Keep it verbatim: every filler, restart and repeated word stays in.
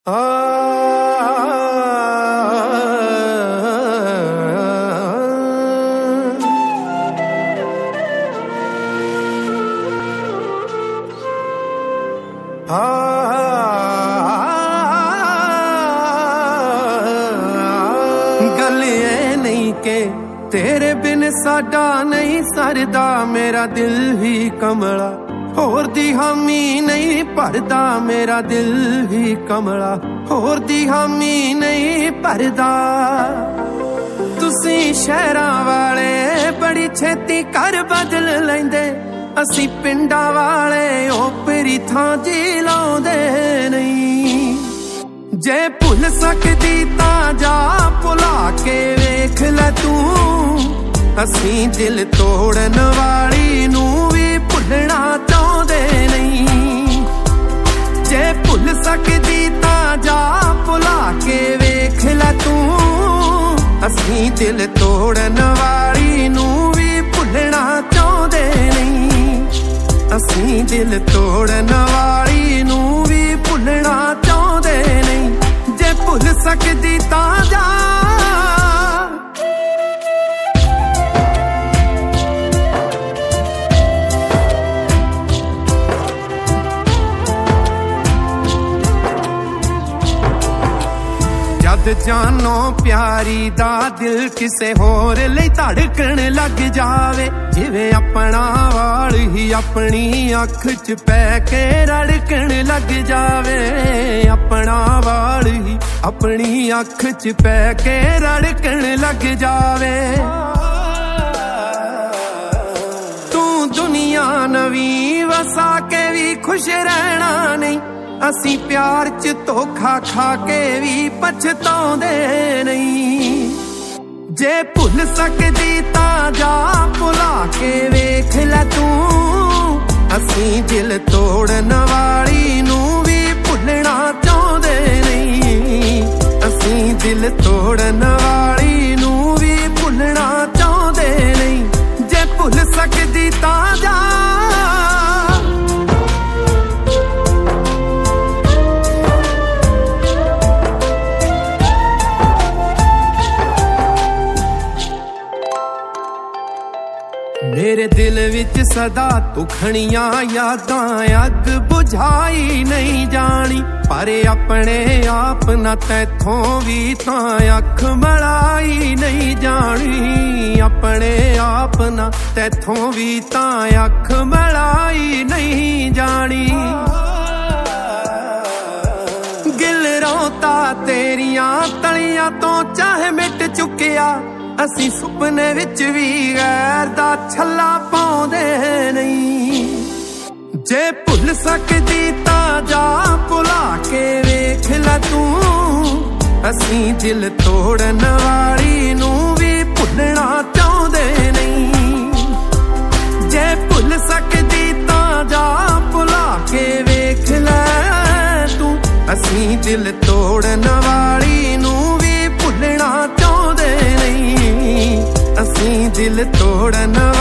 गल ये नहीं के तेरे बिन साडा नहीं सरदा, मेरा दिल ही कमला होर दी हामी नहीं भरदा, मेरा दिल ही कमला होर दी हामी नहीं भरदा। तुसी शहरां वाले बड़ी छेती घर बदल लैंदे, असी पिंडां वाले ओपरी थां जी लाउंदे नहीं। जे भुल सकदी तां जा भुला के वेख लै तू, असी दिल तोड़न वाली नू भी भुलना चाहुंदे नहीं। जे भुल सकदी तां जा भुला के वेख लै तू, असी दिल तोड़न वाली नू भी भुलना चाहुंदे नहीं। असी दिल तोड़न वाली नू भी भुलना चाहुंदे नहीं। जे भुल सकदी तां जा जानो प्यारी दा दिल किसे होर लई धड़कन लग जावे, जिवें अपना वाल ही अपनी अख च पै के रड़कन लग जावे। अपना वाल ही अपनी अख च पै के रड़कन लग जावे। तू दुनिया नवी वसा के भी खुश रहना नहीं, असी प्यार च धोखा खा के भी पछताउंदे नहीं। जे भुल सकदी तां जा भुला के वेख लै तू, असी दिल तोड़न वाली नू भी भुलना चाहुंदे नहीं। असी दिल तोड़न वाली नू भी भुलना चाहुंदे नहीं। जे भुल सकदी तां जा मेरे दिल विच सदा तू खड़ियां यादां अग बुझाई नहीं जानी, पर अपने आप ना तैथों भी तां अख मलाई नहीं जानी। अपने आप ना तैथों भी तां अख मलाई नहीं जानी। गिल रोता तेरियां तलियां तो चाहे मिट चुकिया, असी सुपने विच भी गैर दा छल्ला पाउंदे नहीं। जे भुल सकदी तां जा भुला के वेख लै तू, असी दिल तोड़न वाली नू भी भुलना चाहुंदे नहीं। जे भुल सकदी तां जा भुला के वेख लै तू, असी दिल तोड़न वाली नू भी भुलना चाहुंदे नहीं। असी दिल तोड़न